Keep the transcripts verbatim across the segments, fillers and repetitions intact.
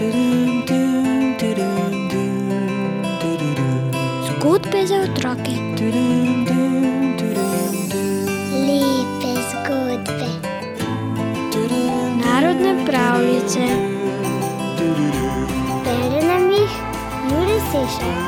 Zgodbe za otroke. Lepe zgodbe. Narodne pravljice. Bere nam jih Jure Sešar.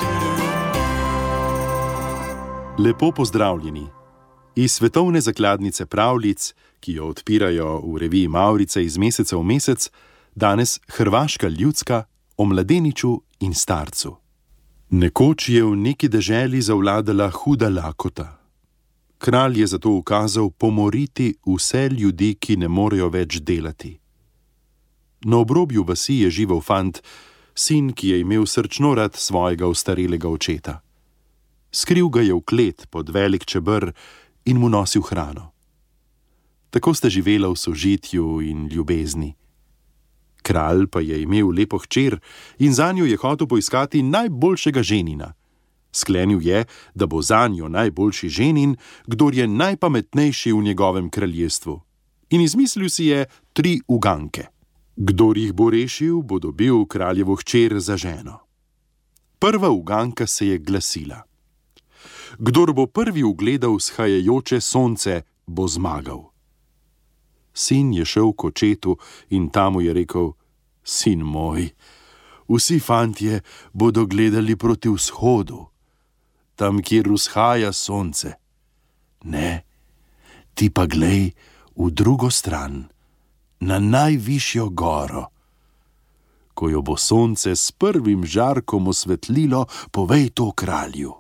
Lepo pozdravljeni. Iz svetovne zakladnice pravljic, ki jo odpirajo v reviji Mavrice iz meseca v mesec, danes hrvaška ljudska o mladeniču in starcu. Nekoč je v neki deželi zavladala huda lakota. Kralj je zato ukazal pomoriti vse ljudi, ki ne morejo več delati. Na obrobju vasi je živel fant, sin, ki je imel srčno rad svojega ostarelega očeta. Skril ga je v klet pod velik čeber in mu nosil hrano. Tako sta živela v sožitju in ljubezni. Kralj pa je imel lepo hčer in zanjo je hotel poiskati najboljšega ženina. Sklenil je, da bo zanjo najboljši ženin, kdor je najpametnejši v njegovem kraljestvu. In izmislil si je tri uganke. Kdor jih bo rešil, bo dobil kraljevo hčer za ženo. Prva uganka se je glasila: kdor bo prvi ugledal vzhajajoče sonce, bo zmagal. Sin je šel k očetu in ta mu je rekel: sin moj, vsi fantje bodo gledali proti vzhodu, tam, kjer vzhaja sonce. Ne, ti pa glej v drugo stran, na najvišjo goro. Ko jo bo sonce s prvim žarkom osvetlilo, povej to kralju.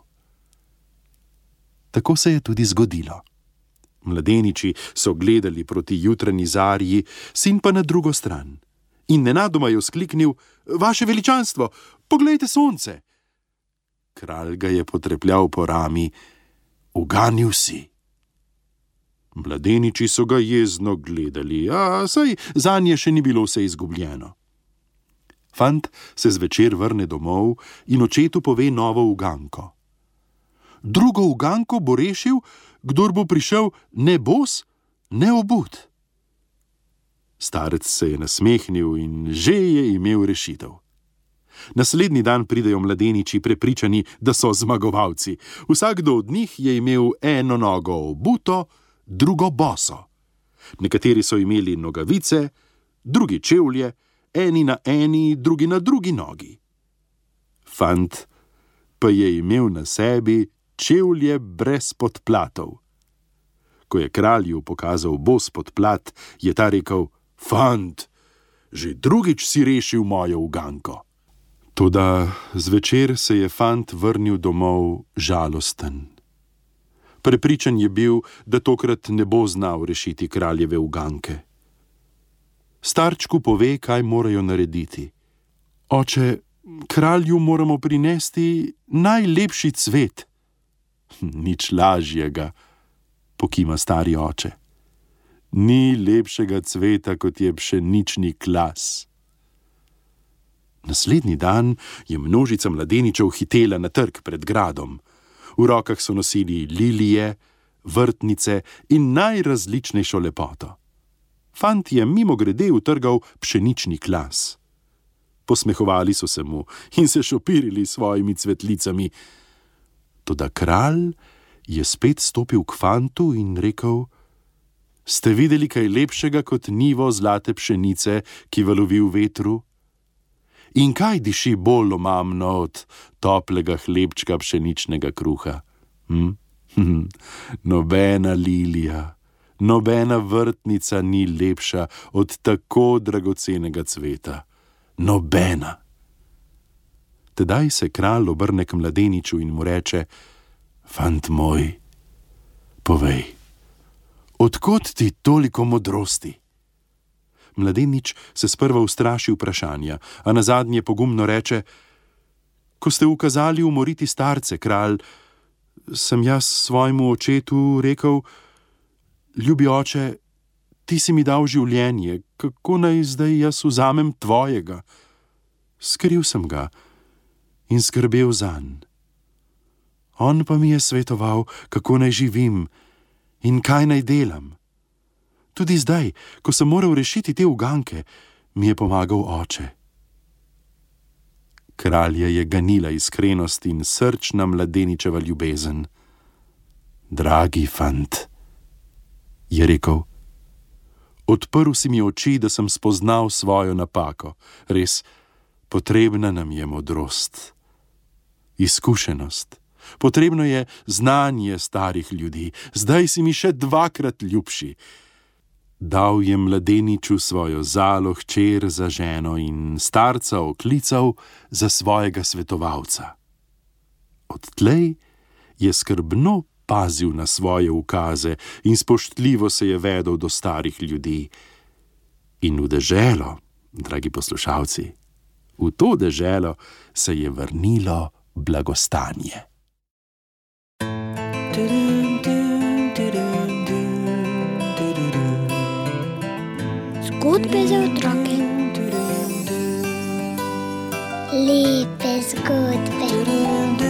Tako se je tudi zgodilo. Mladeniči so gledali proti jutranji zarji, sin pa na drugo stran. In nenadoma je vzkliknil: vaše veličanstvo, poglejte sonce! Kralj ga je potrepljal po rami: uganil si. Mladeniči so ga jezno gledali, a saj zanje še ni bilo vse izgubljeno. Fant se zvečer vrne domov in očetu pove novo uganko. Drugo uganko bo rešil, kdor bo prišel ne bos, ne obut. Starec se je nasmehnil in že je imel rešitev. Naslednji dan pridejo mladeniči prepričani, da so zmagovalci. Vsakdo od njih je imel eno nogo obuto, drugo boso. Nekateri so imeli nogavice, drugi čevlje, eni na eni, drugi na drugi nogi. Fant pa je imel na sebi čevlje brez podplatov. Ko je kralju pokazal bos podplat, je ta rekel: fant, že drugič si rešil mojo uganko. Toda zvečer se je fant vrnil domov žalosten. Prepričan je bil, da tokrat ne bo znal rešiti kraljeve uganke. Starčku pove, kaj morajo narediti. Oče, kralju moramo prinesti najlepši cvet. Nič lažjega, pokima stari oče. Ni lepšega cveta, kot je pšenični klas. Naslednji dan je množica mladeničev hitela na trg pred gradom. V rokah so nosili lilije, vrtnice in najrazličnejšo lepoto. Fant je mimogrede utrgal pšenični klas. Posmehovali so se mu in se šopirili s svojimi cvetlicami. Toda kralj je spet stopil k fantu in rekel: ste videli kaj lepšega kot nivo zlate pšenice, ki valovi v vetru? In kaj diši bolj omamno od toplega hlebčka pšeničnega kruha? Hm? Nobena lilija, nobena vrtnica ni lepša od tako dragocenega cveta. Nobena. Tedaj se kralj obrne k mladeniču in mu reče: fant moj, povej, od kod ti toliko modrosti? Mladenič se sprva ustraši vprašanja, a nazadnje pogumno reče: ko ste ukazali umoriti starce, kralj, sem jaz svojemu očetu rekel: ljubi oče, ti si mi dal življenje, kako naj zdaj jaz vzamem tvojega? Skril sem ga in skrbel zanj. On pa mi je svetoval, kako naj živim in kaj naj delam. Tudi zdaj, ko sem moral rešiti te uganke, mi je pomagal oče. Kralja je ganila iskrenost in srčna mladeničeva ljubezen. Dragi fant, je rekel, odprl si mi oči, da sem spoznal svojo napako. Res, potrebna nam je modrost, izkušenost. Potrebno je znanje starih ljudi. Zdaj si mi še dvakrat ljubši. Dal je mladeniču svojo zalo hčer za ženo in starca oklical za svojega svetovalca. Odtlej je skrbno pazil na svoje ukaze in spoštljivo se je vedel do starih ljudi. In v deželo, dragi poslušalci, v to deželo se je vrnilo blagostanje. Zgodbe za otroke. Lepe zgodbe.